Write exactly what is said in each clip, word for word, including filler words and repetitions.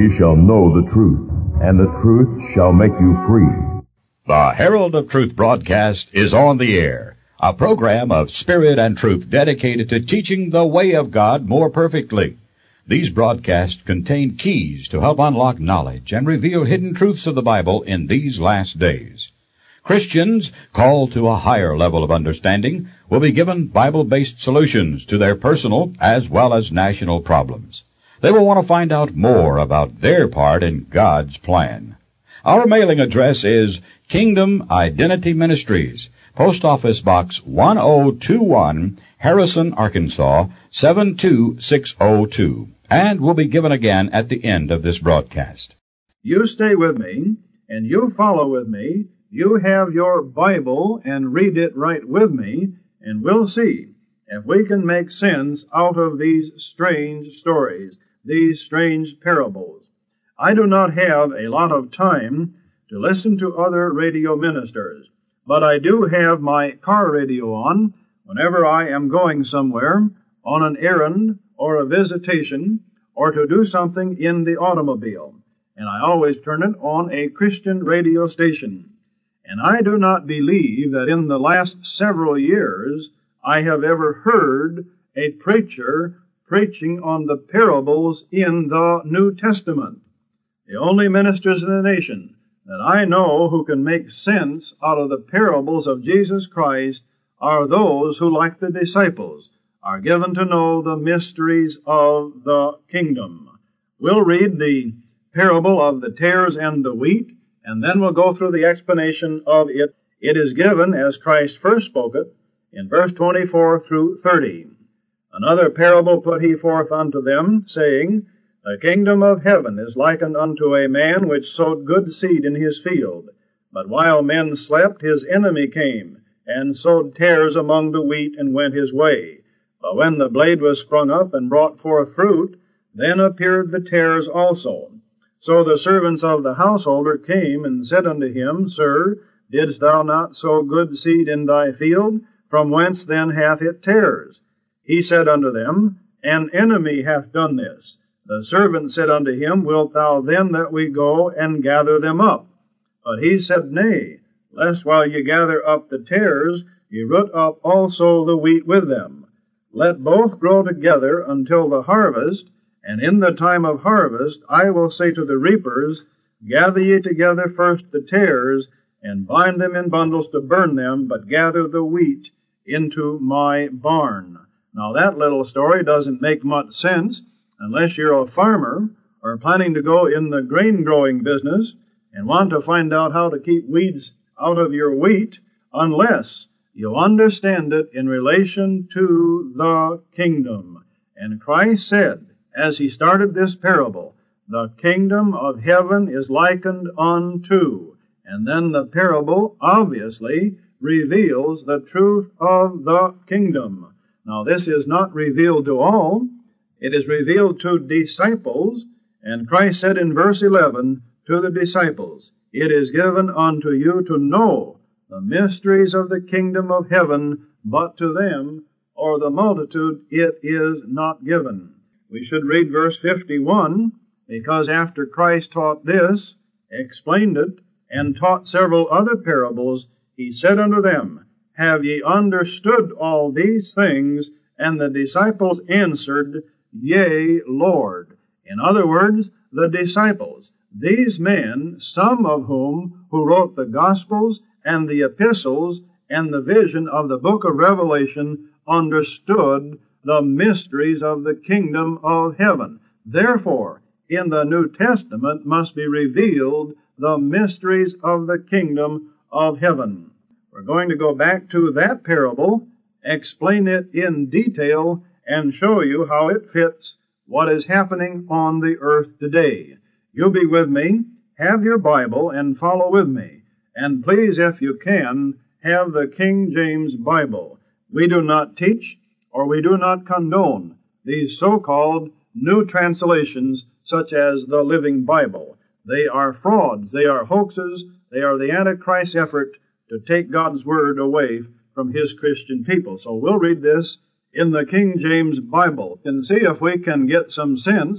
ye shall know the truth, and the truth shall make you free. The Herald of Truth broadcast is on the air, a program of spirit and truth dedicated to teaching the way of God more perfectly. These broadcasts contain keys to help unlock knowledge and reveal hidden truths of the Bible in these last days. Christians called to a higher level of understanding will be given Bible-based solutions to their personal as well as national problems. They will want to find out more about their part in God's plan. Our mailing address is Kingdom Identity Ministries, Post Office Box one oh two one, Harrison, Arkansas, seven two six oh two, and will be given again at the end of this broadcast. You stay with me, and you follow with me. You have your Bible and read it right with me, and we'll see if we can make sense out of these strange stories, these strange parables. I do not have a lot of time to listen to other radio ministers, but I do have my car radio on whenever I am going somewhere, on an errand or a visitation, or to do something in the automobile, and I always turn it on a Christian radio station. And I do not believe that in the last several years I have ever heard a preacher preaching on the parables in the New Testament. The only ministers in the nation that I know who can make sense out of the parables of Jesus Christ are those who, like the disciples, are given to know the mysteries of the kingdom. We'll read the parable of the tares and the wheat, and then we'll go through the explanation of it. It is given as Christ first spoke it in verse twenty-four through thirty. Another parable put he forth unto them, saying, The kingdom of heaven is likened unto a man which sowed good seed in his field. But while men slept, his enemy came, and sowed tares among the wheat, and went his way. But when the blade was sprung up and brought forth fruit, then appeared the tares also. So the servants of the householder came and said unto him, Sir, didst thou not sow good seed in thy field? From whence then hath it tares? He said unto them, An enemy hath done this. The servant said unto him, Wilt thou then that we go and gather them up? But he said, Nay, lest while ye gather up the tares, ye root up also the wheat with them. Let both grow together until the harvest, and in the time of harvest I will say to the reapers, Gather ye together first the tares, and bind them in bundles to burn them, but gather the wheat into my barn. Now that little story doesn't make much sense unless you're a farmer or planning to go in the grain growing business and want to find out how to keep weeds out of your wheat, unless you understand it in relation to the kingdom. And Christ said, as he started this parable, the kingdom of heaven is likened unto. And then the parable obviously reveals the truth of the kingdom. Now, this is not revealed to all. It is revealed to disciples. And Christ said in verse eleven to the disciples, It is given unto you to know the mysteries of the kingdom of heaven, but to them, or the multitude, it is not given. We should read verse fifty-one, because after Christ taught this, explained it, and taught several other parables, he said unto them, Have ye understood all these things? And the disciples answered, Yea, Lord. In other words, the disciples, these men, some of whom who wrote the Gospels and the epistles and the vision of the book of Revelation, understood the mysteries of the kingdom of heaven. Therefore, in the New Testament must be revealed the mysteries of the kingdom of heaven. We're going to go back to that parable, explain it in detail, and show you how it fits what is happening on the earth today. You'll be with me, have your Bible, and follow with me. And please, if you can, have the King James Bible. We do not teach or we do not condone these so-called new translations such as the Living Bible. They are frauds, they are hoaxes, they are the Antichrist effort to take God's Word away from His Christian people. So we'll read this in the King James Bible and see if we can get some sense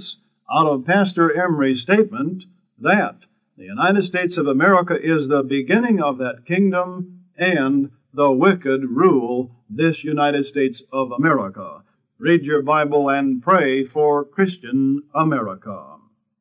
out of Pastor Emery's statement that the United States of America is the beginning of that kingdom and the wicked rule this United States of America. Read your Bible and pray for Christian America.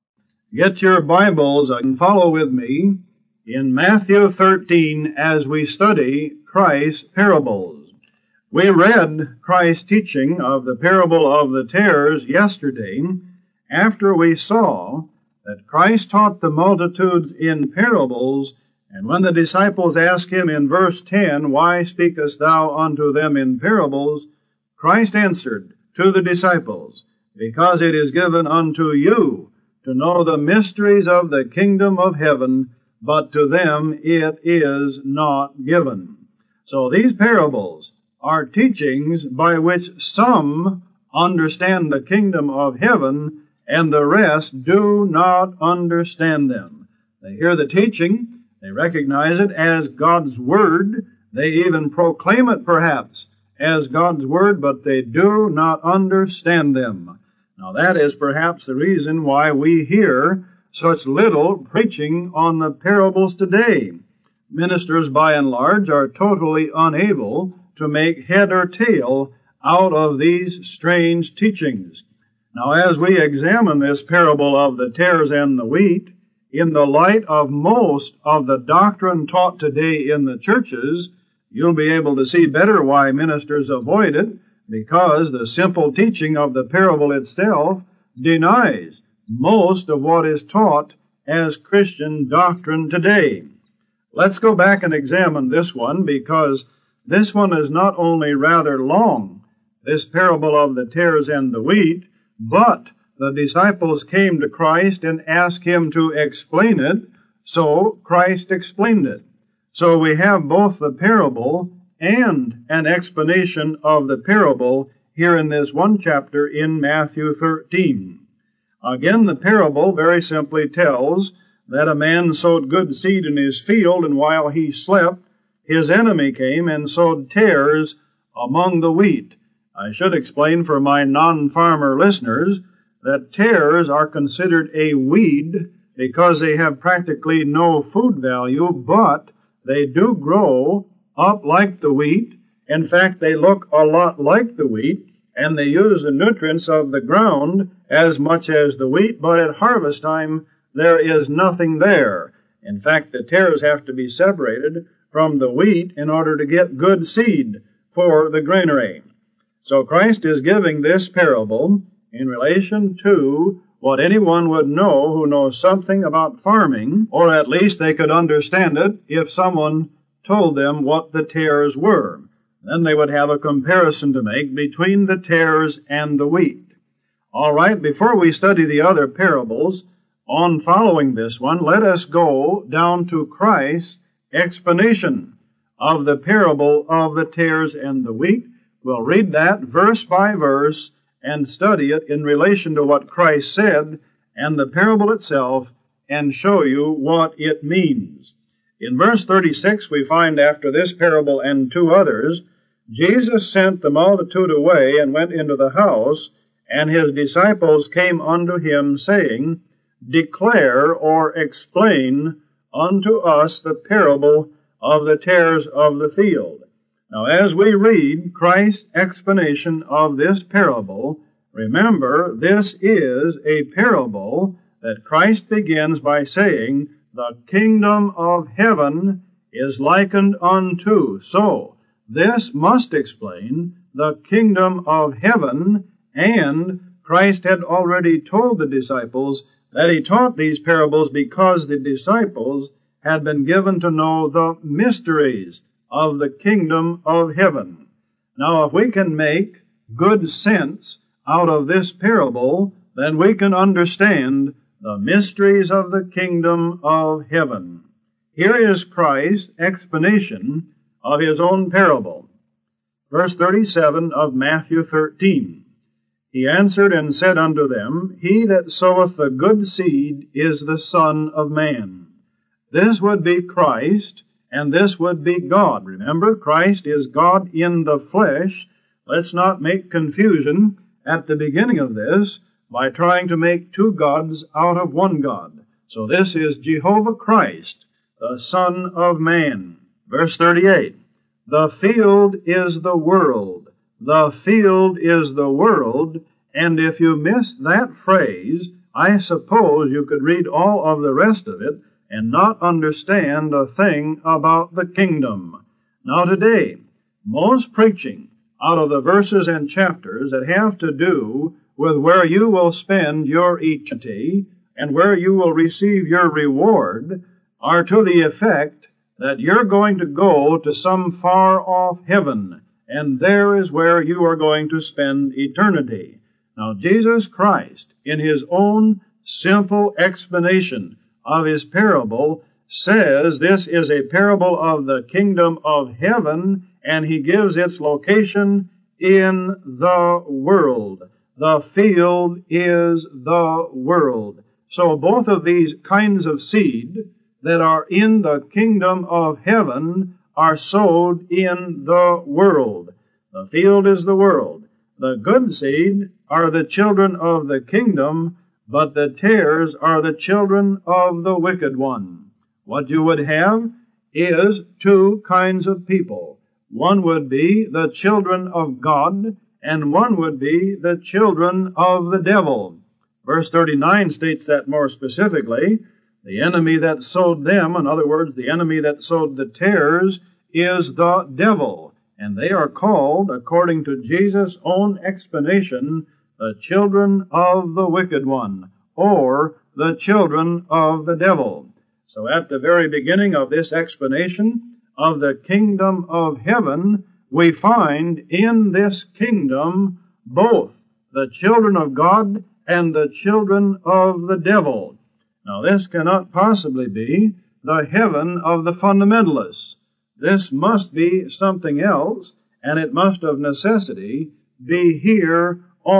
Get your Bibles and follow with me in Matthew thirteen as we study Christ's parables. We read Christ's teaching of the parable of the tares yesterday after we saw that Christ taught the multitudes in parables, and when the disciples asked him in verse ten, "Why speakest thou unto them in parables?" Christ answered to the disciples, "Because it is given unto you to know the mysteries of the kingdom of heaven, but to them it is not given." So these parables are teachings by which some understand the kingdom of heaven and the rest do not understand them. They hear the teaching, they recognize it as God's Word, they even proclaim it perhaps as God's Word, but they do not understand them. Now that is perhaps the reason why we hear such little preaching on the parables today. Ministers, by and large, are totally unable to make head or tail out of these strange teachings. Now, as we examine this parable of the tares and the wheat, in the light of most of the doctrine taught today in the churches, you'll be able to see better why ministers avoid it, because the simple teaching of the parable itself denies most of what is taught as Christian doctrine today. Let's go back and examine this one, because this one is not only rather long, this parable of the tares and the wheat, but the disciples came to Christ and asked him to explain it, so Christ explained it. So we have both the parable and an explanation of the parable here in this one chapter in Matthew thirteen. Again, the parable very simply tells that a man sowed good seed in his field, and while he slept, his enemy came and sowed tares among the wheat. I should explain for my non-farmer listeners that tares are considered a weed because they have practically no food value, but they do grow up like the wheat. In fact, they look a lot like the wheat, and they use the nutrients of the ground as much as the wheat, but at harvest time, there is nothing there. In fact, the tares have to be separated from the wheat in order to get good seed for the granary. So Christ is giving this parable in relation to what anyone would know who knows something about farming, or at least they could understand it if someone told them what the tares were. Then they would have a comparison to make between the tares and the wheat. All right, before we study the other parables, on following this one, let us go down to Christ's explanation of the parable of the tares and the wheat. We'll read that verse by verse and study it in relation to what Christ said and the parable itself and show you what it means. In verse thirty-six, we find after this parable and two others, Jesus sent the multitude away and went into the house, and his disciples came unto him, saying, Declare or explain unto us the parable of the tares of the field. Now, as we read Christ's explanation of this parable, remember, this is a parable that Christ begins by saying, the kingdom of heaven is likened unto. So, this must explain the kingdom of heaven, and Christ had already told the disciples that he taught these parables because the disciples had been given to know the mysteries of the kingdom of heaven. Now, if we can make good sense out of this parable, then we can understand the mysteries of the kingdom of heaven. Here is Christ's explanation of his own parable. Verse thirty-seven of Matthew thirteen. He answered and said unto them, He that soweth the good seed is the Son of Man. This would be Christ, and this would be God. Remember, Christ is God in the flesh. Let's not make confusion at the beginning of this, by trying to make two gods out of one God. So this is Jehovah Christ, the Son of Man. Verse thirty-eight, the field is the world. The field is the world. And if you miss that phrase, I suppose you could read all of the rest of it and not understand a thing about the kingdom. Now today, most preaching out of the verses and chapters that have to do with where you will spend your eternity and where you will receive your reward are to the effect that you're going to go to some far-off heaven, and there is where you are going to spend eternity. Now, Jesus Christ, in his own simple explanation of his parable, says this is a parable of the kingdom of heaven, and he gives its location in the world. The field is the world. So both of these kinds of seed that are in the kingdom of heaven are sowed in the world. The field is the world. The good seed are the children of the kingdom, but the tares are the children of the wicked one. What you would have is two kinds of people. One would be the children of God, and one would be the children of the devil. Verse thirty-nine states that more specifically. The enemy that sowed them, in other words, the enemy that sowed the tares, is the devil. And they are called, according to Jesus' own explanation, the children of the wicked one, or the children of the devil. So at the very beginning of this explanation of the kingdom of heaven, we find in this kingdom both the children of God and the children of the devil. Now, this cannot possibly be the heaven of the fundamentalists. This must be something else, and it must of necessity be here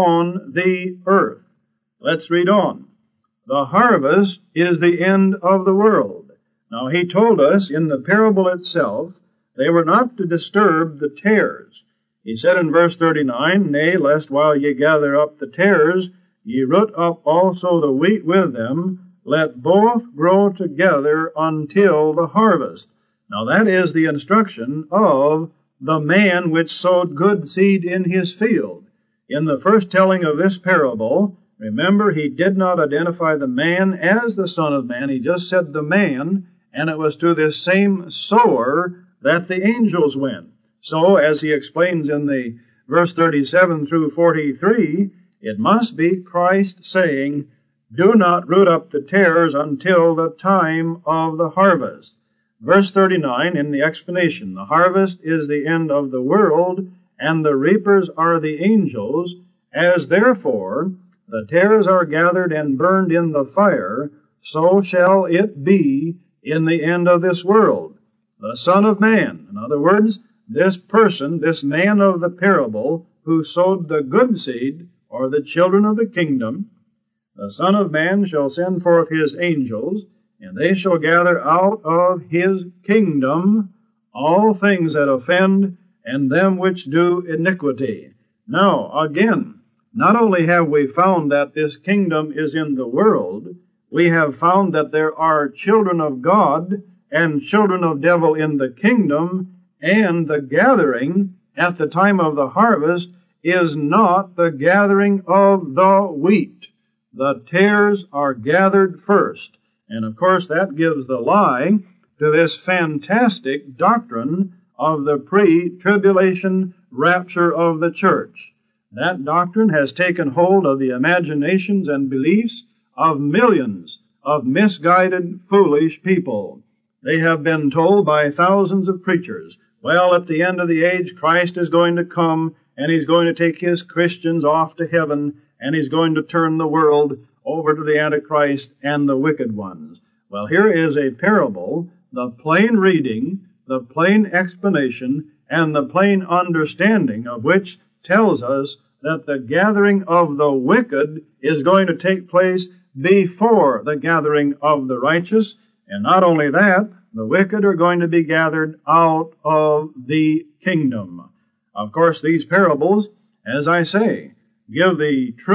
on the earth. Let's read on. The harvest is the end of the world. Now, he told us in the parable itself they were not to disturb the tares. He said in verse thirty-nine, Nay, lest while ye gather up the tares, ye root up also the wheat with them, let both grow together until the harvest. Now that is the instruction of the man which sowed good seed in his field. In the first telling of this parable, remember, he did not identify the man as the Son of Man. He just said the man, and it was to this same sower that the angels went. So, as he explains in the verse thirty-seven through forty-three, it must be Christ saying, do not root up the tares until the time of the harvest. Verse thirty-nine, in the explanation, the harvest is the end of the world, and the reapers are the angels, as therefore the tares are gathered and burned in the fire, so shall it be in the end of this world. The Son of Man, in other words, this person, this man of the parable, who sowed the good seed, or the children of the kingdom, the Son of Man shall send forth his angels, and they shall gather out of his kingdom all things that offend, and them which do iniquity. Now, again, not only have we found that this kingdom is in the world, we have found that there are children of God and children of devil in the kingdom, and the gathering at the time of the harvest is not the gathering of the wheat. The tares are gathered first. And of course that gives the lie to this fantastic doctrine of the pre-tribulation rapture of the church. That doctrine has taken hold of the imaginations and beliefs of millions of misguided, foolish people. They have been told by thousands of preachers, well, at the end of the age, Christ is going to come, and he's going to take his Christians off to heaven, and he's going to turn the world over to the Antichrist and the wicked ones. Well, here is a parable, the plain reading, the plain explanation, and the plain understanding of which tells us that the gathering of the wicked is going to take place before the gathering of the righteous. And not only that, the wicked are going to be gathered out of the kingdom. Of course, these parables, as I say, give the truth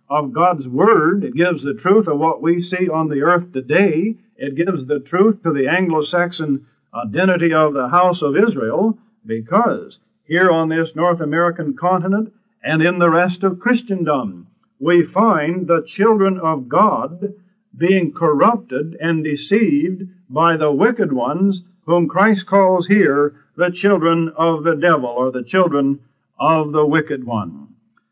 of God's Word. It gives the truth of what we see on the earth today. It gives the truth to the Anglo-Saxon identity of the house of Israel, because here on this North American continent and in the rest of Christendom, we find the children of God being corrupted and deceived by the wicked ones, whom Christ calls here the children of the devil, or the children of the wicked one.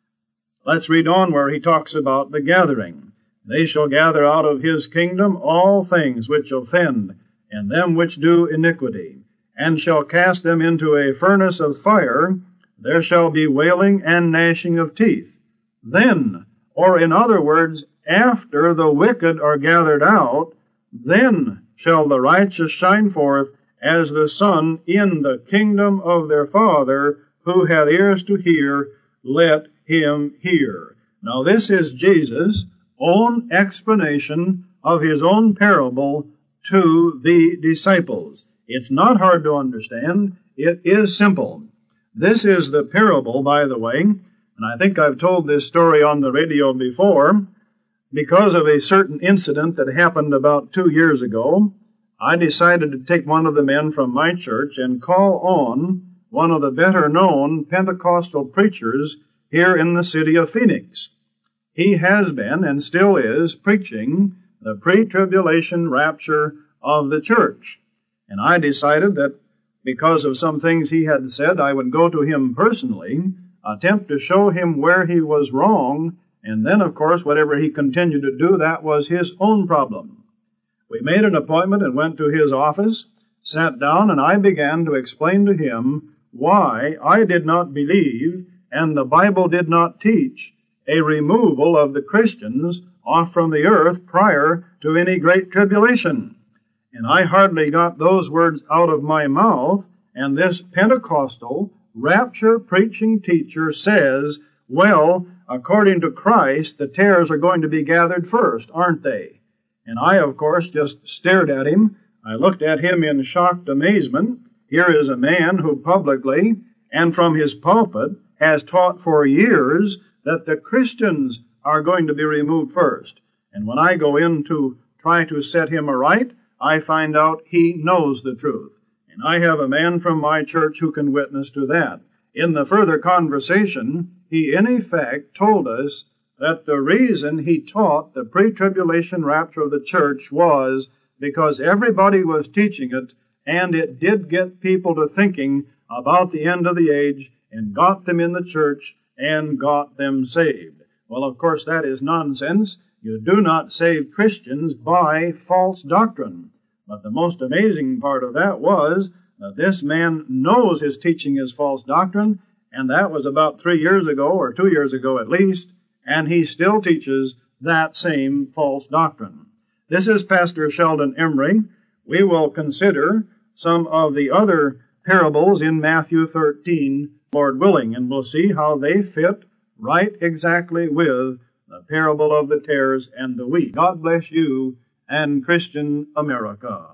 Let's read on where he talks about the gathering. They shall gather out of his kingdom all things which offend, and them which do iniquity, and shall cast them into a furnace of fire. There shall be wailing and gnashing of teeth. Then, or in other words, after the wicked are gathered out, then shall the righteous shine forth as the sun in the kingdom of their Father. Who hath ears to hear, let him hear. Now this is Jesus' own explanation of his own parable to the disciples. It's not hard to understand. It is simple. This is the parable, by the way, and I think I've told this story on the radio before. Because of a certain incident that happened about two years ago, I decided to take one of the men from my church and call on one of the better-known Pentecostal preachers here in the city of Phoenix. He has been and still is preaching the pre-tribulation rapture of the church. And I decided that because of some things he had said, I would go to him personally, attempt to show him where he was wrong, and then, of course, whatever he continued to do, that was his own problem. We made an appointment and went to his office, sat down, and I began to explain to him why I did not believe, and the Bible did not teach, a removal of the Christians off from the earth prior to any great tribulation. And I hardly got those words out of my mouth, and this Pentecostal rapture preaching teacher says, well, according to Christ, the tares are going to be gathered first, aren't they? And I, of course, just stared at him. I looked at him in shocked amazement. Here is a man who publicly and from his pulpit has taught for years that the Christians are going to be removed first. And when I go in to try to set him aright, I find out he knows the truth. And I have a man from my church who can witness to that. In the further conversation, he in effect told us that the reason he taught the pre-tribulation rapture of the church was because everybody was teaching it, and it did get people to thinking about the end of the age and got them in the church and got them saved. Well, of course, that is nonsense. You do not save Christians by false doctrine. But the most amazing part of that was that this man knows his teaching is false doctrine, and that was about three years ago, or two years ago at least, and he still teaches that same false doctrine. This is Pastor Sheldon Emery. We will consider some of the other parables in Matthew thirteen, Lord willing, and we'll see how they fit right exactly with the parable of the tares and the wheat. God bless you and Christian America.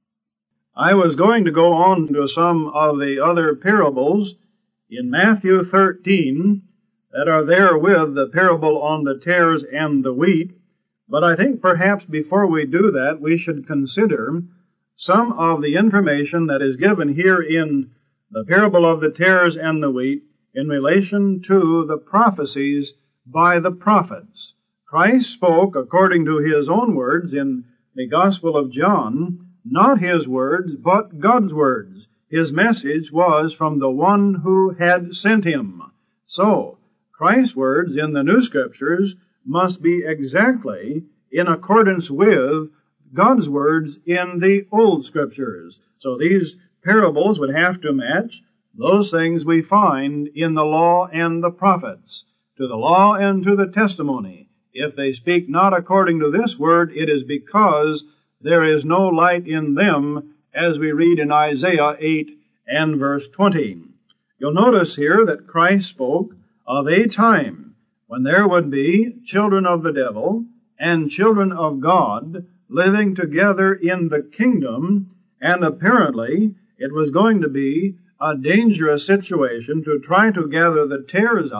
I was going to go on to some of the other parables in Matthew thirteen that are there with the parable on the tares and the wheat, but I think perhaps before we do that, we should consider some of the information that is given here in the parable of the tares and the wheat in relation to the prophecies by the prophets. Christ spoke, according to his own words in the Gospel of John, not his words, but God's words. His message was from the one who had sent him. So, Christ's words in the New Scriptures must be exactly in accordance with God's words in the Old Scriptures. So these parables would have to match those things we find in the law and the prophets, to the law and to the testimony. If they speak not according to this word, it is because there is no light in them, as we read in Isaiah eight and verse twenty. You'll notice here that Christ spoke of a time when there would be children of the devil and children of God living together in the kingdom, and apparently it was going to be a dangerous situation to try to gather the tares out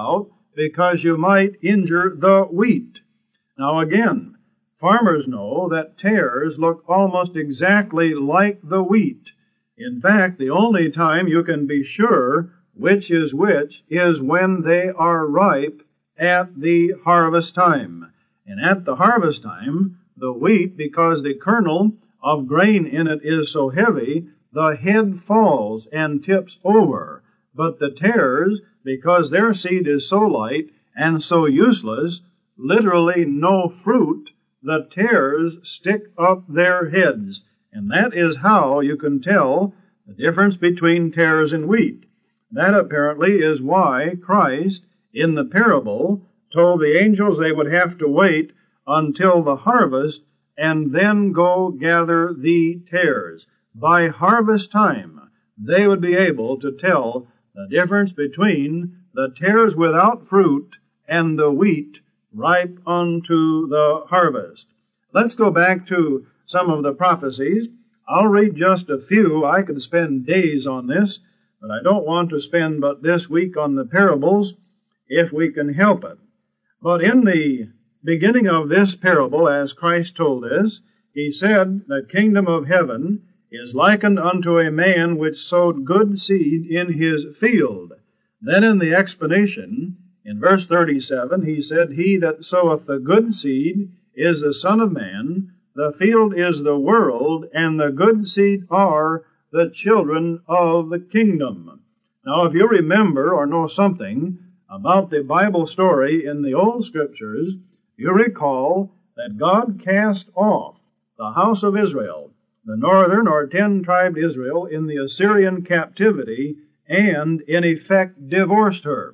because you might injure the wheat. Now again, farmers know that tares look almost exactly like the wheat. In fact, the only time you can be sure which is which is when they are ripe at the harvest time. And at the harvest time, the wheat, because the kernel of grain in it is so heavy, the head falls and tips over. But the tares, because their seed is so light and so useless, literally no fruit, the tares stick up their heads. And that is how you can tell the difference between tares and wheat. That apparently is why Christ, in the parable, told the angels they would have to wait until the harvest and then go gather the tares. By harvest time, they would be able to tell the difference between the tares without fruit and the wheat ripe unto the harvest. Let's go back to some of the prophecies. I'll read just a few. I could spend days on this, but I don't want to spend but this week on the parables if we can help it. But in the beginning of this parable, as Christ told us, he said, the kingdom of heaven is likened unto a man which sowed good seed in his field. Then in the explanation, in verse thirty-seven, he said, he that soweth the good seed is the Son of Man, the field is the world, and the good seed are the children of the kingdom. Now, if you remember or know something about the Bible story in the Old Scriptures, you recall that God cast off the house of Israel, the northern or ten-tribed Israel, in the Assyrian captivity, and in effect divorced her.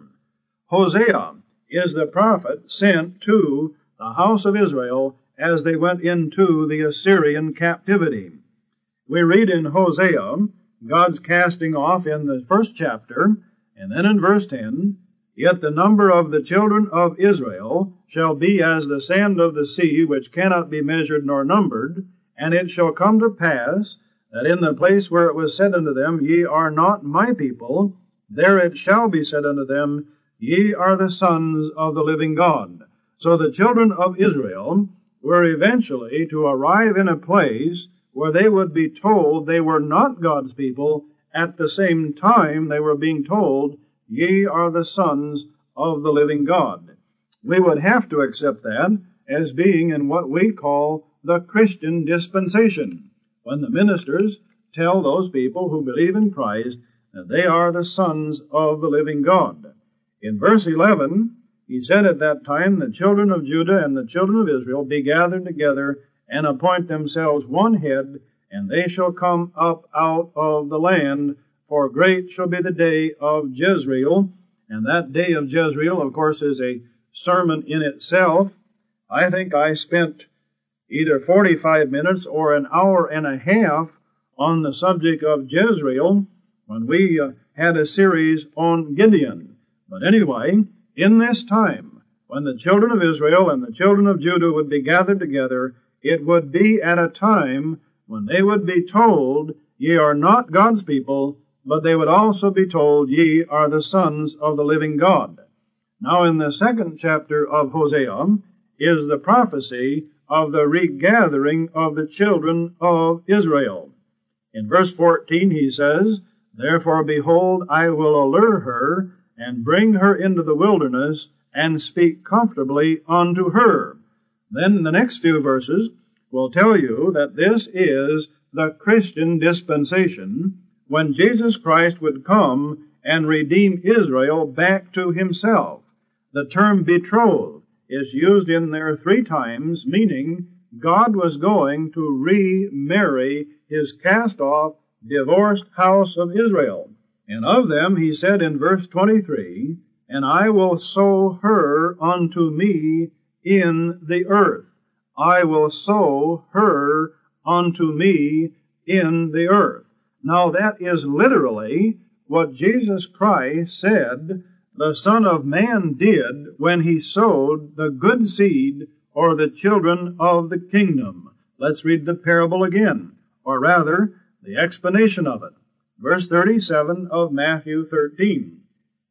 Hosea is the prophet sent to the house of Israel as they went into the Assyrian captivity. We read in Hosea, God's casting off in the first chapter, and then in verse ten, yet the number of the children of Israel shall be as the sand of the sea, which cannot be measured nor numbered. And it shall come to pass that in the place where it was said unto them, Ye are not my people, there it shall be said unto them, Ye are the sons of the living God. So the children of Israel were eventually to arrive in a place where they would be told they were not God's people. At the same time, they were being told, Ye are the sons of the living God. We would have to accept that as being in what we call the Christian dispensation, when the ministers tell those people who believe in Christ that they are the sons of the living God. In verse eleven, he said at that time, the children of Judah and the children of Israel be gathered together and appoint themselves one head, and they shall come up out of the land, for great shall be the day of Jezreel. And that day of Jezreel, of course, is a sermon in itself. I think I spent either forty-five minutes or an hour and a half on the subject of Jezreel when we uh, had a series on Gideon. But anyway, in this time, when the children of Israel and the children of Judah would be gathered together, it would be at a time when they would be told, Ye are not God's people, but they would also be told, Ye are the sons of the living God. Now in the second chapter of Hosea is the prophecy of the regathering of the children of Israel. In verse fourteen he says, Therefore, behold, I will allure her, and bring her into the wilderness, and speak comfortably unto her. Then the next few verses will tell you that this is the Christian dispensation, when Jesus Christ would come and redeem Israel back to himself. The term betrothed is used in there three times, meaning God was going to remarry his cast-off, divorced house of Israel. And of them he said in verse twenty-three, And I will sow her unto me in the earth. I will sow her unto me in the earth. Now that is literally what Jesus Christ said the Son of Man did when he sowed the good seed, or the children of the kingdom. Let's read the parable again, or rather, the explanation of it. Verse thirty-seven of Matthew thirteen.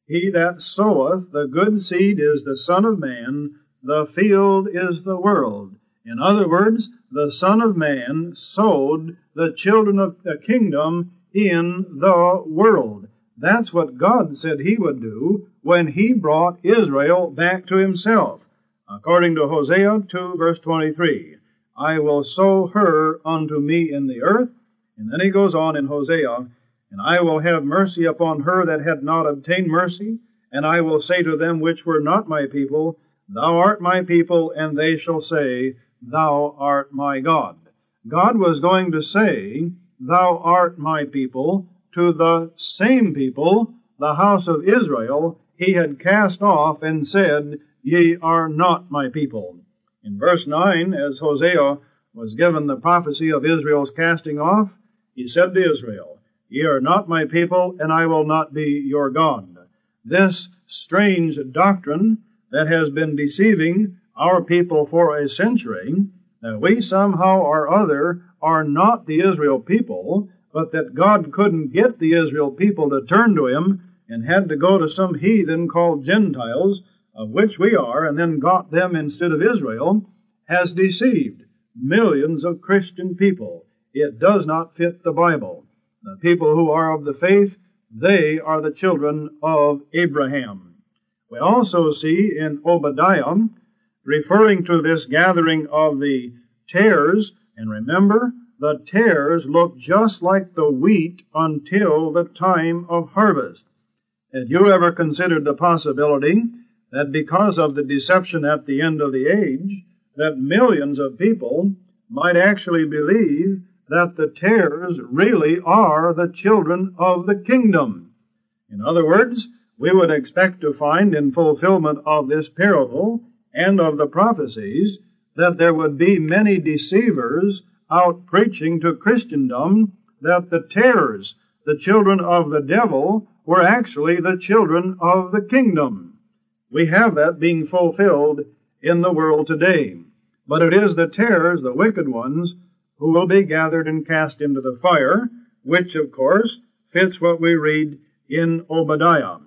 He that soweth the good seed is the Son of Man, the field is the world. In other words, the Son of Man sowed the children of the kingdom in the world. That's what God said he would do when he brought Israel back to himself. According to Hosea two, verse twenty-three, I will sow her unto me in the earth. And then he goes on in Hosea, and I will have mercy upon her that had not obtained mercy, and I will say to them which were not my people, Thou art my people, and they shall say, Thou art my God. God was going to say, Thou art my people, to the same people, the house of Israel, he had cast off and said, Ye are not my people. In verse nine, as Hosea was given the prophecy of Israel's casting off, he said to Israel, Ye are not my people, and I will not be your God. This strange doctrine that has been deceiving our people for a century, that we somehow or other are not the Israel people, but that God couldn't get the Israel people to turn to him and had to go to some heathen called Gentiles, of which we are, and then got them instead of Israel, has deceived millions of Christian people. It does not fit the Bible. The people who are of the faith, they are the children of Abraham. We also see in Obadiah, referring to this gathering of the tares, and remember, the tares look just like the wheat until the time of harvest. Have you ever considered the possibility that because of the deception at the end of the age, that millions of people might actually believe that the tares really are the children of the kingdom? In other words, we would expect to find in fulfillment of this parable and of the prophecies that there would be many deceivers out preaching to Christendom that the tares, the children of the devil, were actually the children of the kingdom. We have that being fulfilled in the world today. But it is the tares, the wicked ones, who will be gathered and cast into the fire, which, of course, fits what we read in Obadiah.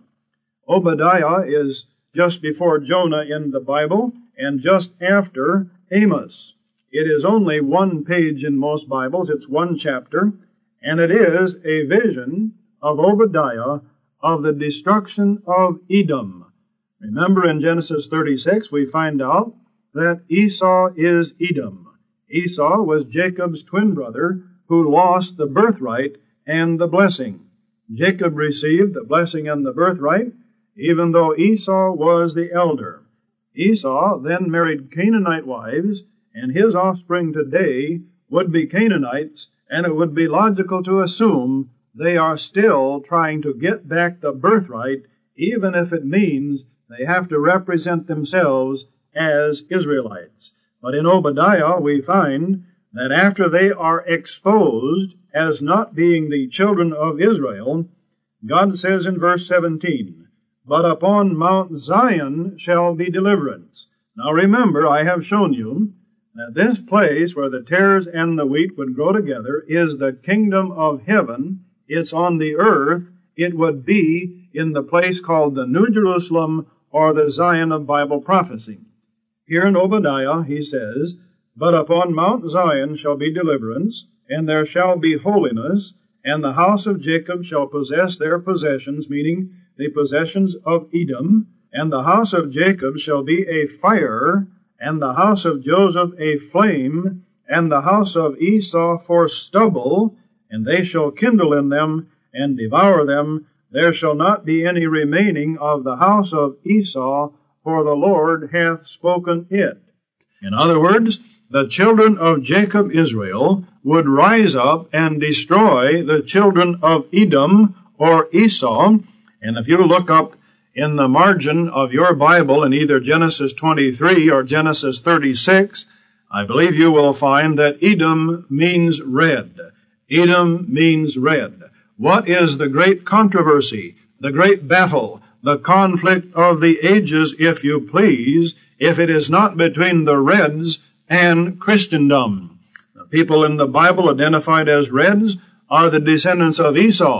Obadiah is just before Jonah in the Bible and just after Amos. It is only one page in most Bibles. It's one chapter, and it is a vision of Obadiah of the destruction of Edom. Remember in Genesis thirty-six, we find out that Esau is Edom. Esau was Jacob's twin brother who lost the birthright and the blessing. Jacob received the blessing and the birthright, even though Esau was the elder. Esau then married Canaanite wives, and his offspring today would be Canaanites, and it would be logical to assume they are still trying to get back the birthright, even if it means they have to represent themselves as Israelites. But in Obadiah we find that after they are exposed as not being the children of Israel, God says in verse seventeen, But upon Mount Zion shall be deliverance. Now remember, I have shown you that this place where the tares and the wheat would grow together is the kingdom of heaven. It's on the earth. It would be in the place called the New Jerusalem or the Zion of Bible prophecy. Here in Obadiah he says, But upon Mount Zion shall be deliverance, and there shall be holiness, and the house of Jacob shall possess their possessions, meaning the possessions of Edom, and the house of Jacob shall be a fire, and the house of Joseph a flame, and the house of Esau for stubble, and they shall kindle in them and devour them. There shall not be any remaining of the house of Esau, for the Lord hath spoken it. In other words, the children of Jacob, Israel, would rise up and destroy the children of Edom or Esau. And if you look up in the margin of your Bible in either Genesis twenty-three or Genesis thirty-six, I believe you will find that Edom means red. Edom means red. What is the great controversy, the great battle, the conflict of the ages, if you please, if it is not between the Reds and Christendom? The people in the Bible identified as Reds are the descendants of Esau.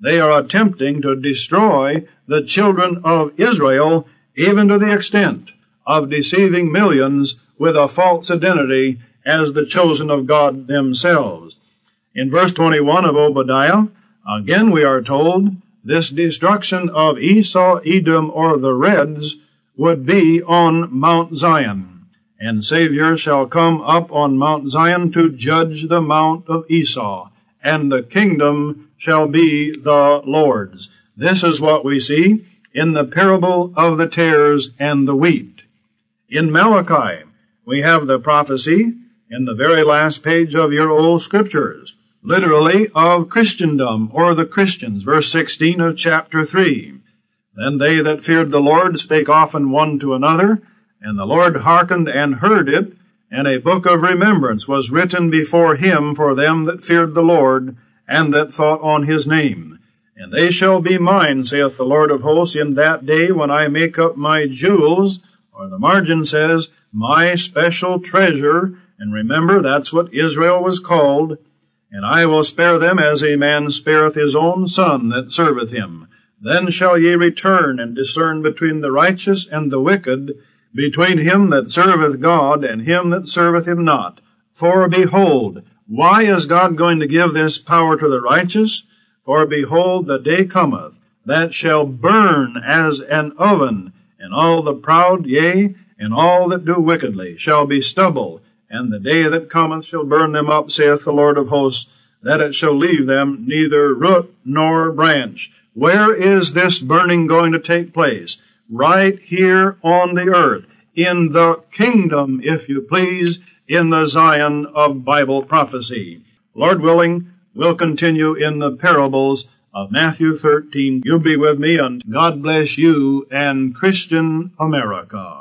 They are attempting to destroy the children of Israel, even to the extent of deceiving millions with a false identity as the chosen of God themselves. In verse twenty-one of Obadiah, again we are told, this destruction of Esau, Edom, or the Reds would be on Mount Zion, and Savior shall come up on Mount Zion to judge the mount of Esau, and the kingdom shall be the Lord's. This is what we see in the parable of the tares and the wheat. In Malachi, we have the prophecy in the very last page of your old scriptures, literally of Christendom, or the Christians, verse sixteen of chapter three. Then they that feared the Lord spake often one to another, and the Lord hearkened and heard it, and a book of remembrance was written before him for them that feared the Lord, and that thought on his name. And they shall be mine, saith the Lord of hosts, in that day when I make up my jewels, or the margin says, my special treasure, and remember, that's what Israel was called, and I will spare them as a man spareth his own son that serveth him. Then shall ye return and discern between the righteous and the wicked, between him that serveth God and him that serveth him not. For behold, why is God going to give this power to the righteous? For behold, the day cometh, that shall burn as an oven, and all the proud, yea, and all that do wickedly, shall be stubble, and the day that cometh shall burn them up, saith the Lord of hosts, that it shall leave them neither root nor branch. Where is this burning going to take place? Right here on the earth, in the kingdom, if you please, in the Zion of Bible prophecy. Lord willing, we'll continue in the parables of Matthew thirteen. You be with me, and God bless you and Christian America.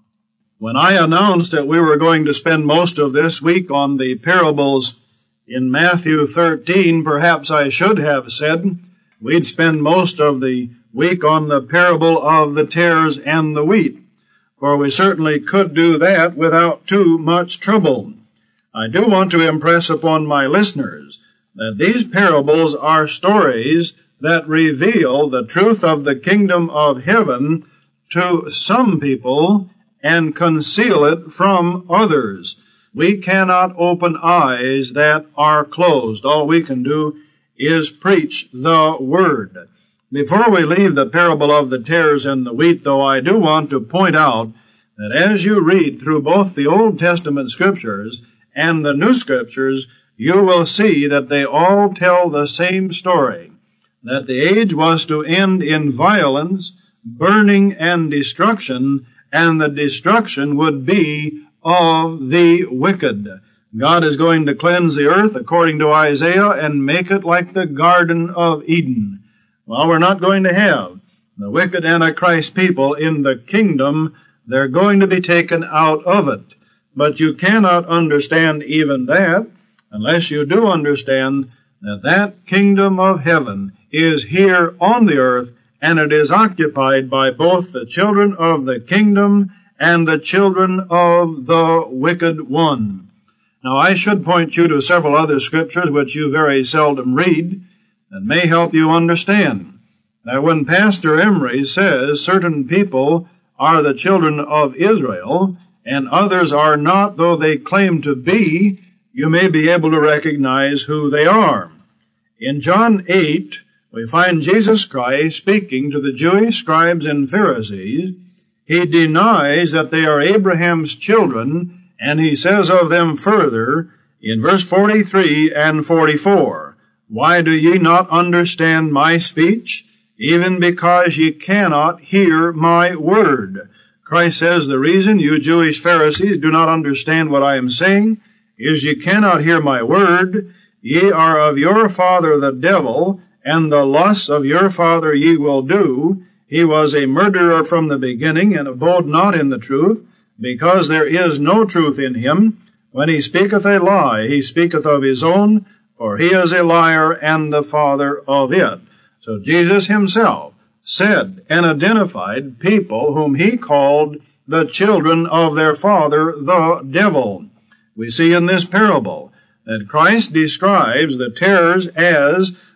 When I announced that we were going to spend most of this week on the parables in Matthew thirteen, perhaps I should have said we'd spend most of the week on the parable of the tares and the wheat, for we certainly could do that without too much trouble. I do want to impress upon my listeners that these parables are stories that reveal the truth of the kingdom of heaven to some people and conceal it from others. We cannot open eyes that are closed. All we can do is preach the word. Before we leave the parable of the tares and the wheat, though, I do want to point out that as you read through both the Old Testament scriptures and the New Scriptures, you will see that they all tell the same story, that the age was to end in violence, burning, and destruction, and the destruction would be of the wicked. God is going to cleanse the earth, according to Isaiah, and make it like the Garden of Eden. Well, we're not going to have the wicked Antichrist people in the kingdom. They're going to be taken out of it. But you cannot understand even that unless you do understand that that kingdom of heaven is here on the earth, and it is occupied by both the children of the kingdom and the children of the wicked one. Now, I should point you to several other scriptures which you very seldom read that may help you understand that when Pastor Emery says certain people are the children of Israel and others are not, though they claim to be, you may be able to recognize who they are. In John eight, we find Jesus Christ speaking to the Jewish scribes and Pharisees. He denies that they are Abraham's children, and he says of them further in verse forty-three and forty-four, why do ye not understand my speech? Even because ye cannot hear my word. Christ says the reason you Jewish Pharisees do not understand what I am saying is ye cannot hear my word. Ye are of your father the devil, and the lusts of your father ye will do. He was a murderer from the beginning, and abode not in the truth, because there is no truth in him. When he speaketh a lie, he speaketh of his own, for he is a liar and the father of it. So Jesus himself said and identified people whom he called the children of their father, the devil. We see in this parable that Christ describes the tares as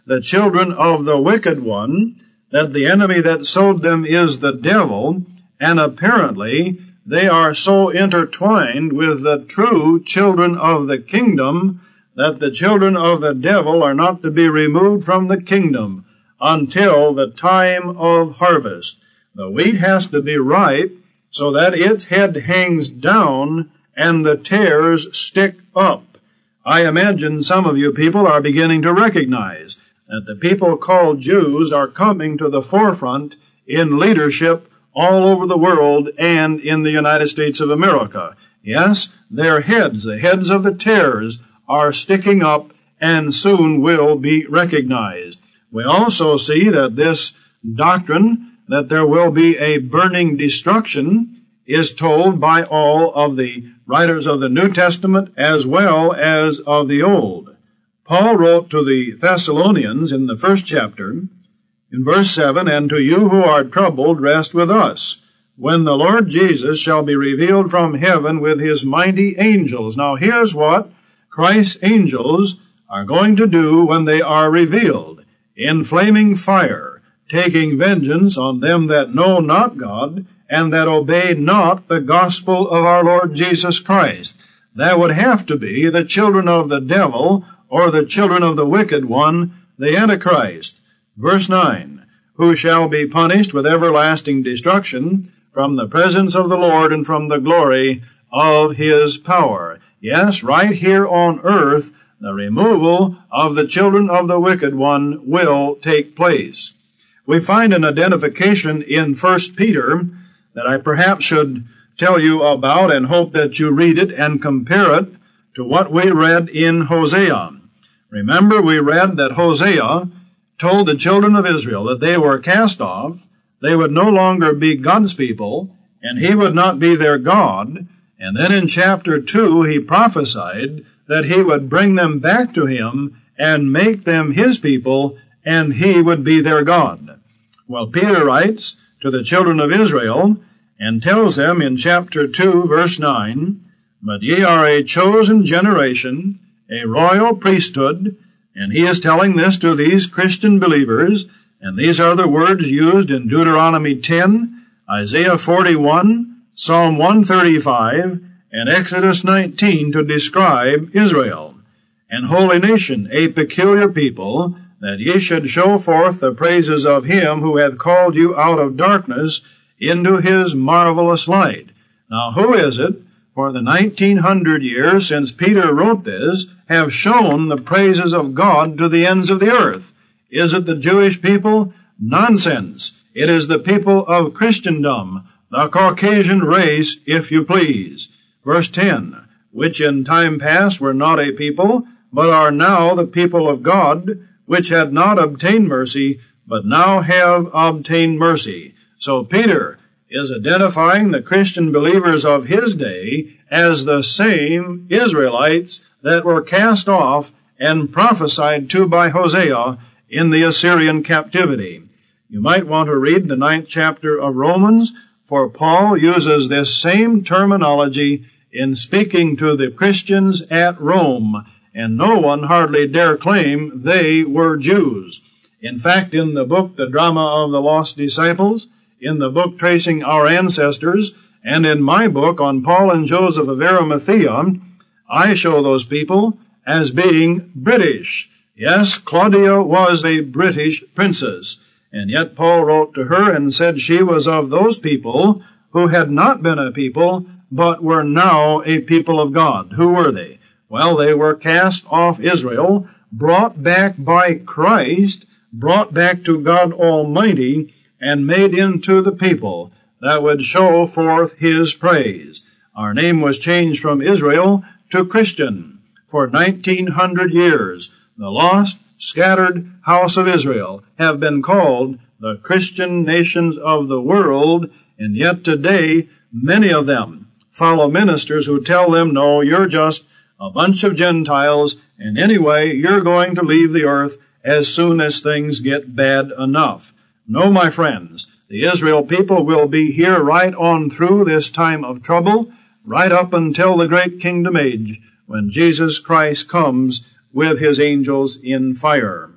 the children of the wicked one, that the enemy that sowed them is the devil, and apparently they are so intertwined with the true children of the kingdom that the children of the devil are not to be removed from the kingdom until the time of harvest. The wheat has to be ripe so that its head hangs down and the tares stick up. I imagine some of you people are beginning to recognize that the people called Jews are coming to the forefront in leadership all over the world and in the United States of America. Yes, their heads, the heads of the tares, are sticking up and soon will be recognized. We also see that this doctrine, that there will be a burning destruction, is told by all of the writers of the New Testament as well as of the Old. Paul wrote to the Thessalonians in the first chapter, in verse seven, "And to you who are troubled, rest with us, when the Lord Jesus shall be revealed from heaven with his mighty angels." Now here's what Christ's angels are going to do when they are revealed: in flaming fire, taking vengeance on them that know not God, and that obey not the gospel of our Lord Jesus Christ. That would have to be the children of the devil, or the children of the wicked one, the Antichrist. Verse nine, "Who shall be punished with everlasting destruction from the presence of the Lord and from the glory of his power." Yes, right here on earth, the removal of the children of the wicked one will take place. We find an identification in First Peter that I perhaps should tell you about and hope that you read it and compare it to what we read in Hosea. Remember, we read that Hosea told the children of Israel that they were cast off, they would no longer be God's people, and he would not be their God. And then in chapter two, he prophesied that he would bring them back to him and make them his people, and he would be their God. Well, Peter writes to the children of Israel and tells them in chapter two, verse nine, "But ye are a chosen generation, a royal priesthood," and he is telling this to these Christian believers, and these are the words used in Deuteronomy ten, Isaiah forty-one, Psalm one thirty-five, and Exodus nineteen to describe Israel. "And holy nation, a peculiar people, that ye should show forth the praises of him who hath called you out of darkness into his marvelous light." Now, who is it, for the nineteen hundred years since Peter wrote this, have shown the praises of God to the ends of the earth? Is it the Jewish people? Nonsense. It is the people of Christendom, the Caucasian race, if you please. Verse ten, "Which in time past were not a people, but are now the people of God, which had not obtained mercy, but now have obtained mercy." So Peter is identifying the Christian believers of his day as the same Israelites that were cast off and prophesied to by Hosea in the Assyrian captivity. You might want to read the ninth chapter of Romans, for Paul uses this same terminology in speaking to the Christians at Rome, and no one hardly dare claim they were Jews. In fact, in the book, The Drama of the Lost Disciples, in the book Tracing Our Ancestors, and in my book on Paul and Joseph of Arimathea, I show those people as being British. Yes, Claudia was a British princess, and yet Paul wrote to her and said she was of those people who had not been a people, but were now a people of God. Who were they? Well, they were cast off Israel, brought back by Christ, brought back to God Almighty, and made into the people that would show forth his praise. Our name was changed from Israel to Christian. For nineteen hundred years, the lost, scattered house of Israel have been called the Christian nations of the world, and yet today many of them follow ministers who tell them, no, you're just a bunch of Gentiles, and anyway, you're going to leave the earth as soon as things get bad enough. No, my friends, the Israel people will be here right on through this time of trouble, right up until the great kingdom age, when Jesus Christ comes with his angels in fire.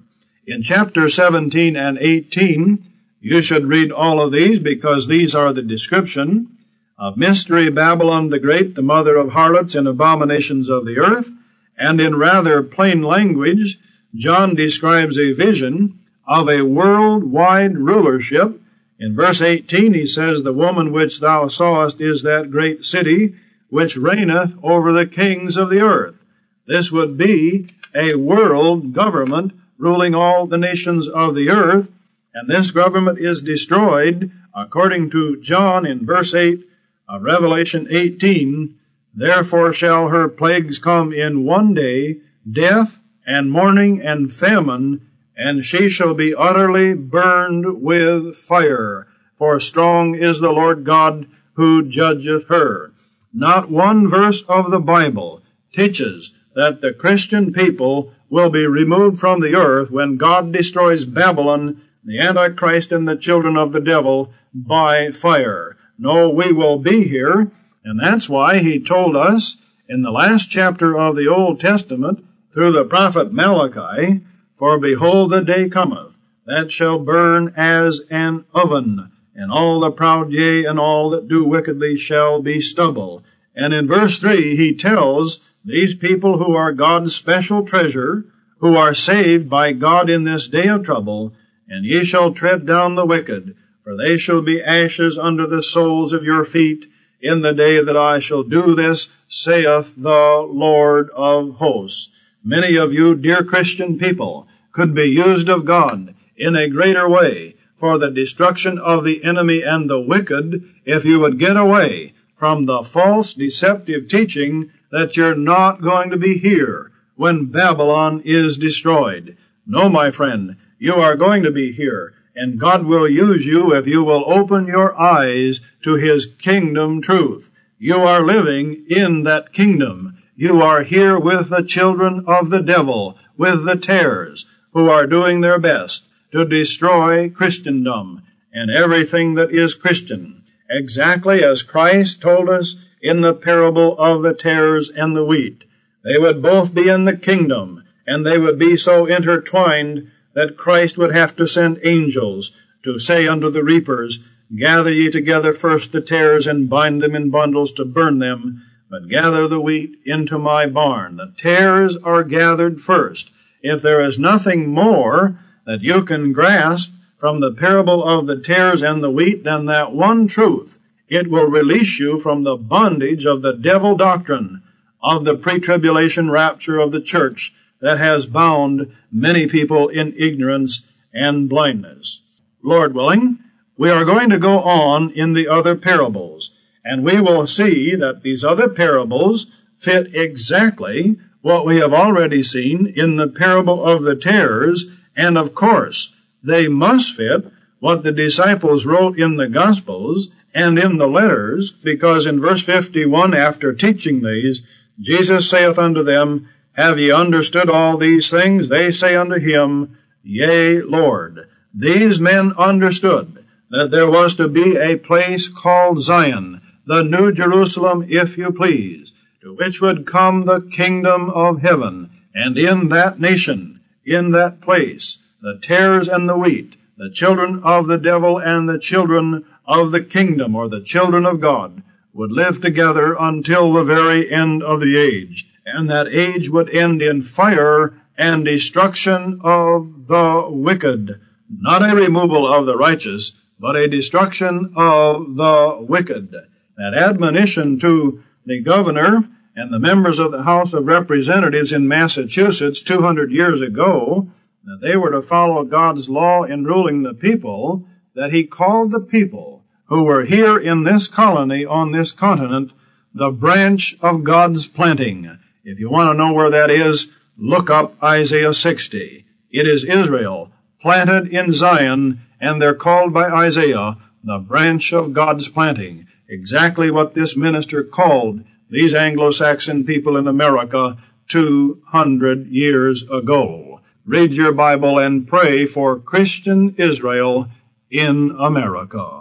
In chapter seventeen and eighteen, you should read all of these because these are the description of Mystery Babylon the Great, the mother of harlots and abominations of the earth. And in rather plain language, John describes a vision of a worldwide rulership. In verse eighteen, he says, "The woman which thou sawest is that great city, which reigneth over the kings of the earth." This would be a world government ruling all the nations of the earth, and this government is destroyed, according to John in verse eight of Revelation eighteen. "Therefore shall her plagues come in one day, death and mourning and famine, and she shall be utterly burned with fire. For strong is the Lord God who judgeth her." Not one verse of the Bible teaches that the Christian people will be removed from the earth when God destroys Babylon, the Antichrist, and the children of the devil by fire. No, we will be here, and that's why he told us in the last chapter of the Old Testament through the prophet Malachi, "For behold, the day cometh, that shall burn as an oven, and all the proud, yea, and all that do wickedly shall be stubble." And in verse three, he tells these people who are God's special treasure, who are saved by God in this day of trouble, "And ye shall tread down the wicked, for they shall be ashes under the soles of your feet, in the day that I shall do this, saith the Lord of hosts." Many of you, dear Christian people, could be used of God in a greater way for the destruction of the enemy and the wicked if you would get away from the false, deceptive teaching that you're not going to be here when Babylon is destroyed. No, my friend, you are going to be here, and God will use you if you will open your eyes to His kingdom truth. You are living in that kingdom. You are here with the children of the devil, with the tares, who are doing their best to destroy Christendom and everything that is Christian, exactly as Christ told us in the parable of the tares and the wheat. They would both be in the kingdom, and they would be so intertwined that Christ would have to send angels to say unto the reapers, "Gather ye together first the tares, and bind them in bundles to burn them, but gather the wheat into my barn." The tares are gathered first. If there is nothing more that you can grasp from the parable of the tares and the wheat than that one truth, it will release you from the bondage of the devil doctrine of the pre-tribulation rapture of the church that has bound many people in ignorance and blindness. Lord willing, we are going to go on in the other parables, and we will see that these other parables fit exactly what we have already seen in the parable of the tares, and of course, they must fit what the disciples wrote in the Gospels and in the letters, because in verse fifty-one, after teaching these, Jesus saith unto them, "Have ye understood all these things?" They say unto him, "Yea, Lord." These men understood that there was to be a place called Zion, the New Jerusalem, if you please, to which would come the kingdom of heaven. And in that nation, in that place, the tares and the wheat, the children of the devil and the children of the kingdom, or the children of God, would live together until the very end of the age. And that age would end in fire and destruction of the wicked. Not a removal of the righteous, but a destruction of the wicked. That admonition to the governor and the members of the House of Representatives in Massachusetts two hundred years ago, that they were to follow God's law in ruling the people, that he called the people who were here in this colony on this continent the branch of God's planting. If you want to know where that is, look up Isaiah sixty. It is Israel planted in Zion, and they're called by Isaiah the branch of God's planting. Exactly what this minister called these Anglo-Saxon people in America two hundred years ago. Read your Bible and pray for Christian Israel in America.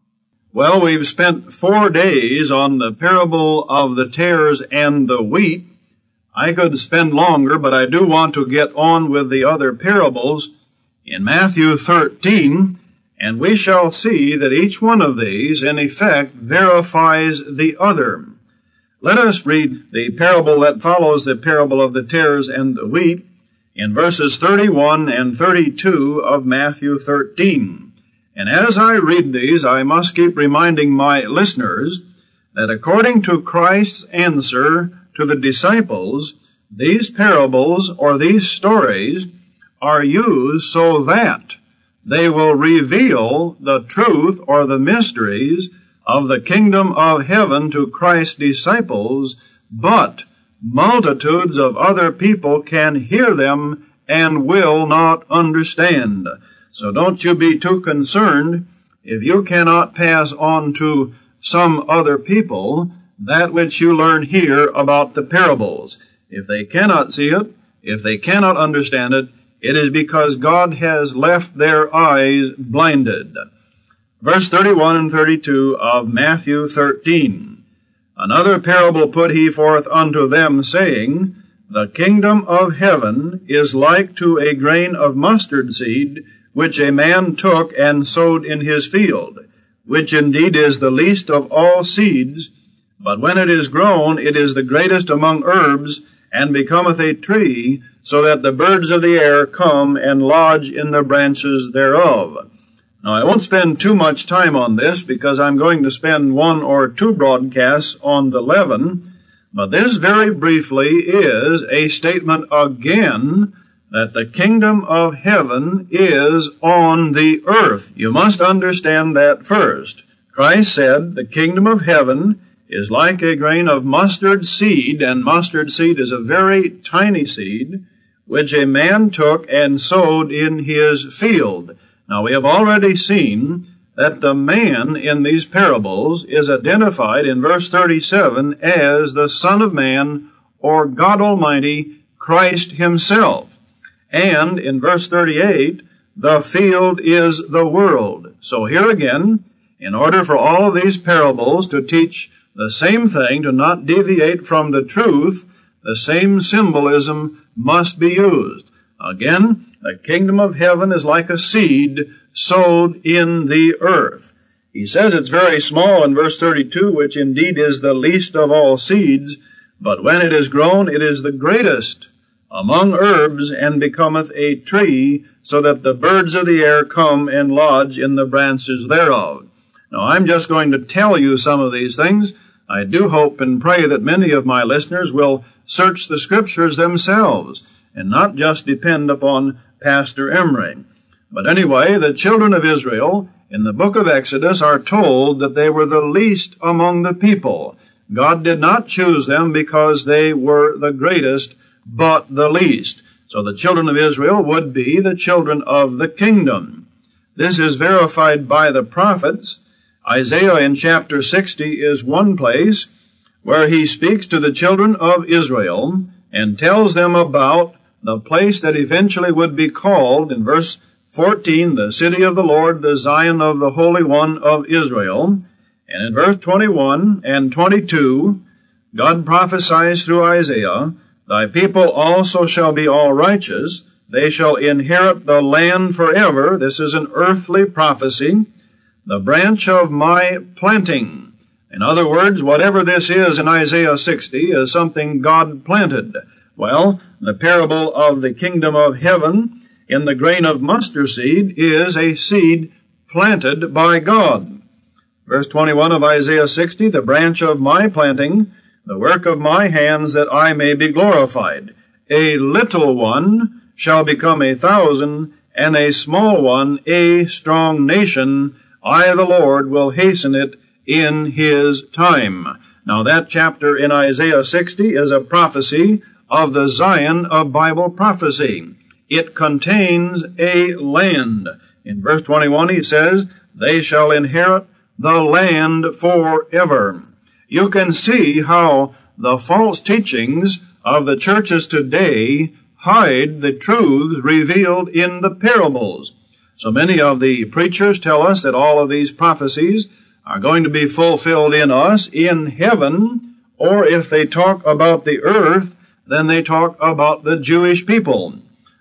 Well, we've spent four days on the parable of the tares and the wheat. I could spend longer, but I do want to get on with the other parables. in Matthew thirteen, and we shall see that each one of these, in effect, verifies the other. Let us read the parable that follows the parable of the tares and the wheat in verses thirty-one and thirty-two of Matthew thirteen. And as I read these, I must keep reminding my listeners that according to Christ's answer to the disciples, these parables or these stories are used so that they will reveal the truth or the mysteries of the kingdom of heaven to Christ's disciples, but multitudes of other people can hear them and will not understand. So don't you be too concerned if you cannot pass on to some other people that which you learn here about the parables. If they cannot see it, if they cannot understand it, it is because God has left their eyes blinded. Verse thirty-one and thirty-two of Matthew thirteen. Another parable put he forth unto them, saying, The kingdom of heaven is like to a grain of mustard seed, which a man took and sowed in his field, which indeed is the least of all seeds, but when it is grown, it is the greatest among herbs, and becometh a tree, so that the birds of the air come and lodge in the branches thereof. Now, I won't spend too much time on this, because I'm going to spend one or two broadcasts on the leaven, but this very briefly is a statement again that the kingdom of heaven is on the earth. You must understand that first. Christ said the kingdom of heaven is like a grain of mustard seed, and mustard seed is a very tiny seed, which a man took and sowed in his field. Now, we have already seen that the man in these parables is identified in verse thirty-seven as the Son of Man, or God Almighty, Christ himself. And in verse thirty-eight, the field is the world. So here again, in order for all of these parables to teach the same thing, to not deviate from the truth, the same symbolism must be used. Again, the kingdom of heaven is like a seed sowed in the earth. He says it's very small in verse thirty-two, which indeed is the least of all seeds, but when it is grown, it is the greatest among herbs, and becometh a tree, so that the birds of the air come and lodge in the branches thereof. Now, I'm just going to tell you some of these things. I do hope and pray that many of my listeners will search the Scriptures themselves, and not just depend upon Pastor Emery. But anyway, the children of Israel in the book of Exodus are told that they were the least among the people. God did not choose them because they were the greatest, but the least. So the children of Israel would be the children of the kingdom. This is verified by the prophets. Isaiah in chapter sixty is one place where he speaks to the children of Israel and tells them about the place that eventually would be called, in verse fourteen, the city of the Lord, the Zion of the Holy One of Israel. And in verse twenty-one and twenty-two, God prophesies through Isaiah, Thy people also shall be all righteous. They shall inherit the land forever. This is an earthly prophecy. The branch of my planting. In other words, whatever this is in Isaiah sixty is something God planted. Well, the parable of the kingdom of heaven in the grain of mustard seed is a seed planted by God. Verse twenty-one of Isaiah sixty, the branch of my planting, the work of my hands, that I may be glorified. A little one shall become a thousand, and a small one a strong nation. I, the Lord, will hasten it in his time. Now, that chapter in Isaiah sixty is a prophecy of the Zion of Bible prophecy. It contains a land. In verse twenty-one, he says, They shall inherit the land forever. You can see how the false teachings of the churches today hide the truths revealed in the parables. So many of the preachers tell us that all of these prophecies are going to be fulfilled in us in heaven, or if they talk about the earth, then they talk about the Jewish people.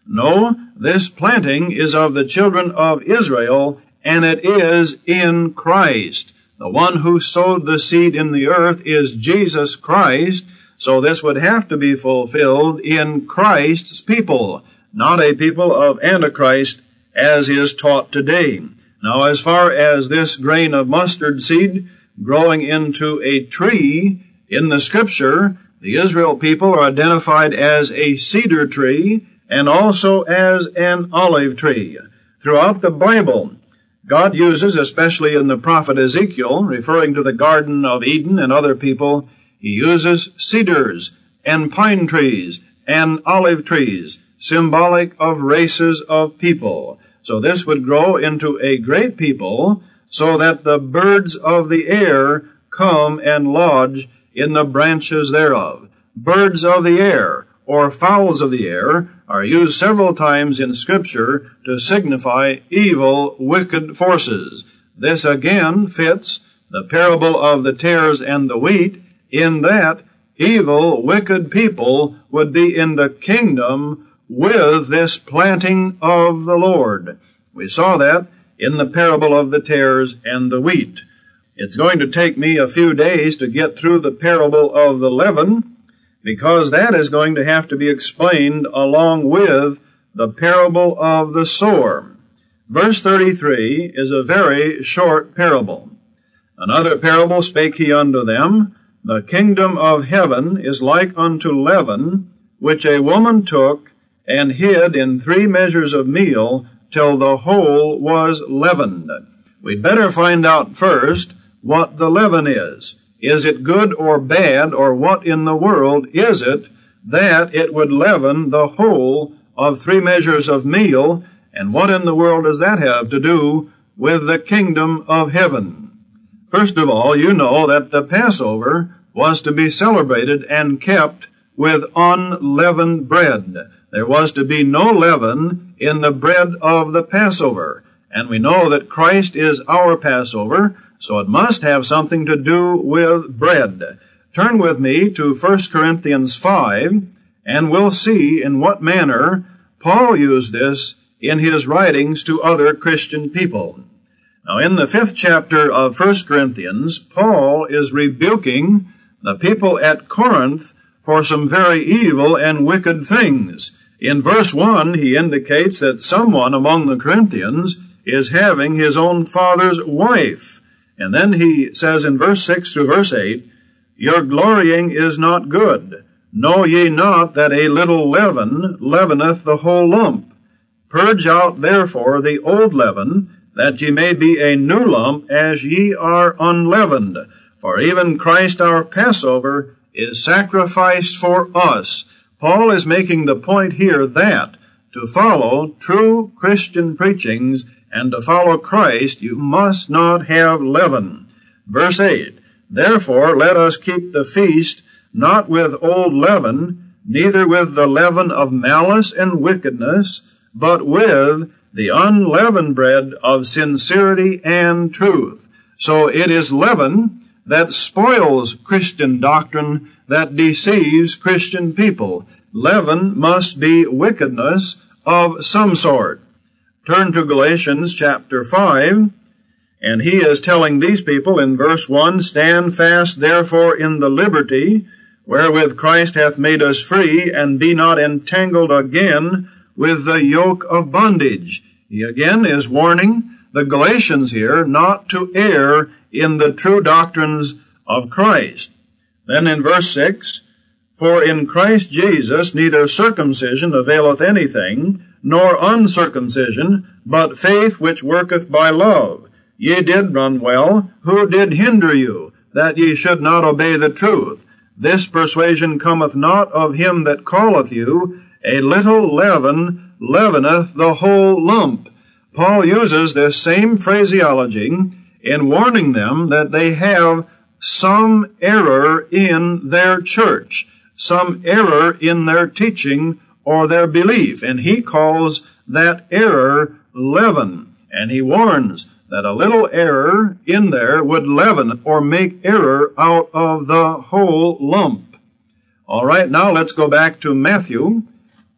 No, this planting is of the children of Israel, and it is in Christ. The one who sowed the seed in the earth is Jesus Christ, so this would have to be fulfilled in Christ's people, not a people of Antichrist as is taught today. Now, as far as this grain of mustard seed growing into a tree, in the Scripture, the Israel people are identified as a cedar tree and also as an olive tree. Throughout the Bible, God uses, especially in the prophet Ezekiel, referring to the Garden of Eden and other people, he uses cedars and pine trees and olive trees, symbolic of races of people. So this would grow into a great people, so that the birds of the air come and lodge in the branches thereof. Birds of the air, or fowls of the air, are used several times in Scripture to signify evil, wicked forces. This again fits the parable of the tares and the wheat, in that evil, wicked people would be in the kingdom with this planting of the Lord. We saw that in the parable of the tares and the wheat. It's going to take me a few days to get through the parable of the leaven, because that is going to have to be explained along with the parable of the sower. Verse thirty-three is a very short parable. Another parable spake he unto them, The kingdom of heaven is like unto leaven, which a woman took and hid in three measures of meal, till the whole was leavened. We'd better find out first what the leaven is. Is it good or bad, or what in the world is it that it would leaven the whole of three measures of meal, and what in the world does that have to do with the kingdom of heaven? First of all, you know that the Passover was to be celebrated and kept with unleavened bread. There was to be no leaven in the bread of the Passover. And we know that Christ is our Passover, so it must have something to do with bread. Turn with me to First Corinthians five, and we'll see in what manner Paul used this in his writings to other Christian people. Now, in the fifth chapter of First Corinthians, Paul is rebuking the people at Corinth for some very evil and wicked things. In verse one, he indicates that someone among the Corinthians is having his own father's wife. And then he says in verse six through verse eight, Your glorying is not good. Know ye not that a little leaven leaveneth the whole lump? Purge out therefore the old leaven, that ye may be a new lump, as ye are unleavened. For even Christ our Passover is sacrificed for us. Paul is making the point here that to follow true Christian preachings and to follow Christ, you must not have leaven. Verse eight, Therefore let us keep the feast not with old leaven, neither with the leaven of malice and wickedness, but with the unleavened bread of sincerity and truth. So it is leaven that spoils Christian doctrine, that deceives Christian people. Leaven must be wickedness of some sort. Turn to Galatians chapter five, and he is telling these people in verse one, Stand fast therefore in the liberty wherewith Christ hath made us free, and be not entangled again with the yoke of bondage. He again is warning the Galatians here not to err in the true doctrines of Christ. Then in verse six, For in Christ Jesus neither circumcision availeth anything, nor uncircumcision, but faith which worketh by love. Ye did run well. Who did hinder you, that ye should not obey the truth? This persuasion cometh not of him that calleth you. A little leaven leaveneth the whole lump. Paul uses this same phraseology in warning them that they have some error in their church, some error in their teaching or their belief, and he calls that error leaven, and he warns that a little error in there would leaven or make error out of the whole lump. All right, now let's go back to Matthew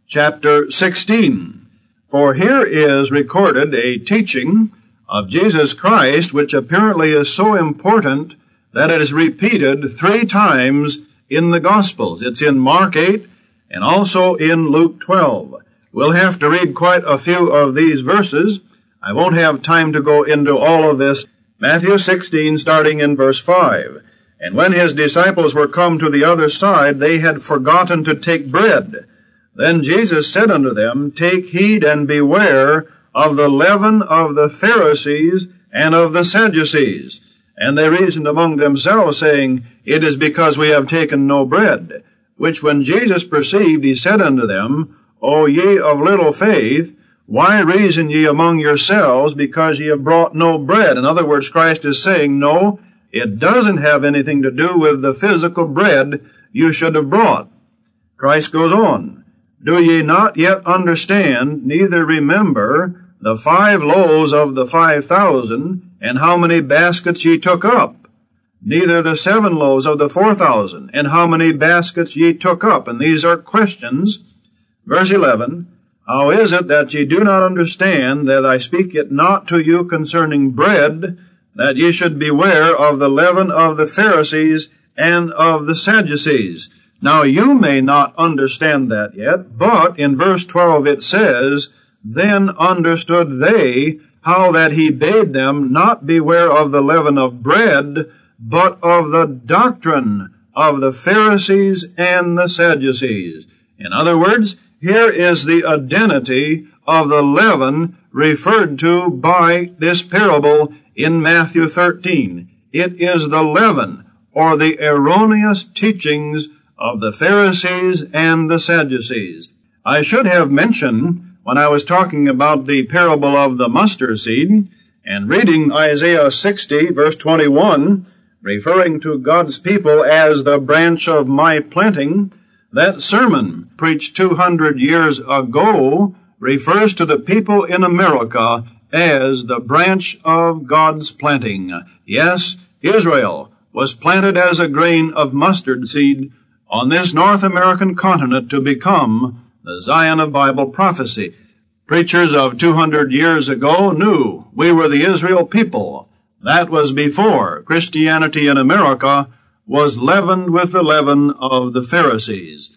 chapter sixteen. For here is recorded a teaching of Jesus Christ which apparently is so important that it is repeated three times in the Gospels. It's in Mark eight and also in Luke twelve. We'll have to read quite a few of these verses. I won't have time to go into all of this. Matthew sixteen, starting in verse five. And when his disciples were come to the other side, they had forgotten to take bread. Then Jesus said unto them, Take heed and beware of the leaven of the Pharisees and of the Sadducees. And they reasoned among themselves, saying, It is because we have taken no bread. Which when Jesus perceived, he said unto them, O ye of little faith, why reason ye among yourselves, because ye have brought no bread? In other words, Christ is saying, no, it doesn't have anything to do with the physical bread you should have brought. Christ goes on, Do ye not yet understand, neither remember the five loaves of the five thousand, and how many baskets ye took up? Neither the seven loaves of the four thousand, and how many baskets ye took up? And these are questions. Verse eleven, How is it that ye do not understand that I speak it not to you concerning bread, that ye should beware of the leaven of the Pharisees and of the Sadducees? Now you may not understand that yet, but in verse twelve it says, Then understood they how that he bade them not beware of the leaven of bread, but of the doctrine of the Pharisees and the Sadducees. In other words, here is the identity of the leaven referred to by this parable in Matthew thirteen. It is the leaven, or the erroneous teachings of the Pharisees and the Sadducees. I should have mentioned, when I was talking about the parable of the mustard seed, and reading Isaiah sixty, verse twenty-one, referring to God's people as the branch of my planting, that sermon, preached two hundred years ago, refers to the people in America as the branch of God's planting. Yes, Israel was planted as a grain of mustard seed on this North American continent to become the Zion of Bible prophecy. Preachers of two hundred years ago knew we were the Israel people. That was before Christianity in America was leavened with the leaven of the Pharisees.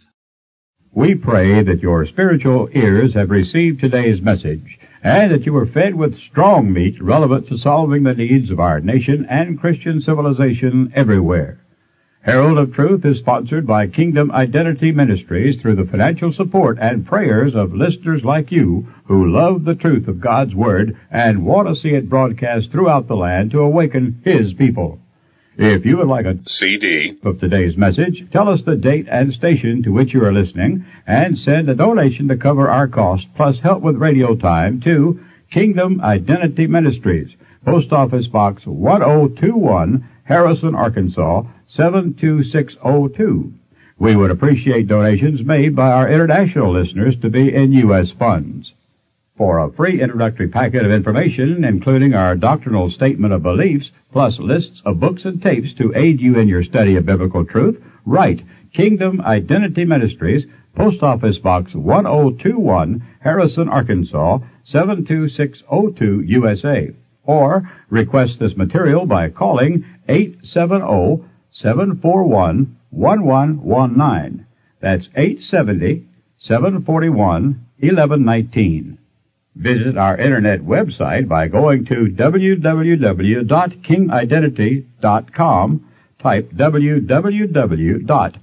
We pray that your spiritual ears have received today's message, and that you are fed with strong meat relevant to solving the needs of our nation and Christian civilization everywhere. Herald of Truth is sponsored by Kingdom Identity Ministries through the financial support and prayers of listeners like you who love the truth of God's Word and want to see it broadcast throughout the land to awaken His people. If you would like a C D of today's message, tell us the date and station to which you are listening, and send a donation to cover our cost, plus help with radio time, to Kingdom Identity Ministries, Post Office Box one oh two one, Harrison, Arkansas, seven two six oh two. We would appreciate donations made by our international listeners to be in U S funds. For a free introductory packet of information, including our doctrinal statement of beliefs, plus lists of books and tapes to aid you in your study of biblical truth, write Kingdom Identity Ministries, Post Office Box one oh two one, Harrison, Arkansas, seven two six oh two, U S A. Or request this material by calling eight seven zero, seven four one, one one one nine. That's eight seven zero, seven four one, one one one nine. Visit our internet website by going to w w w dot king identity dot com. Type w w w dot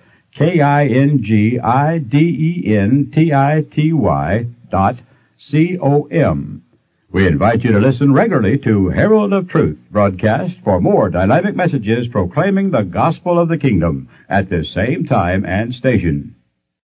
king identity dot com. We invite you to listen regularly to Herald of Truth broadcast for more dynamic messages proclaiming the gospel of the kingdom at this same time and station.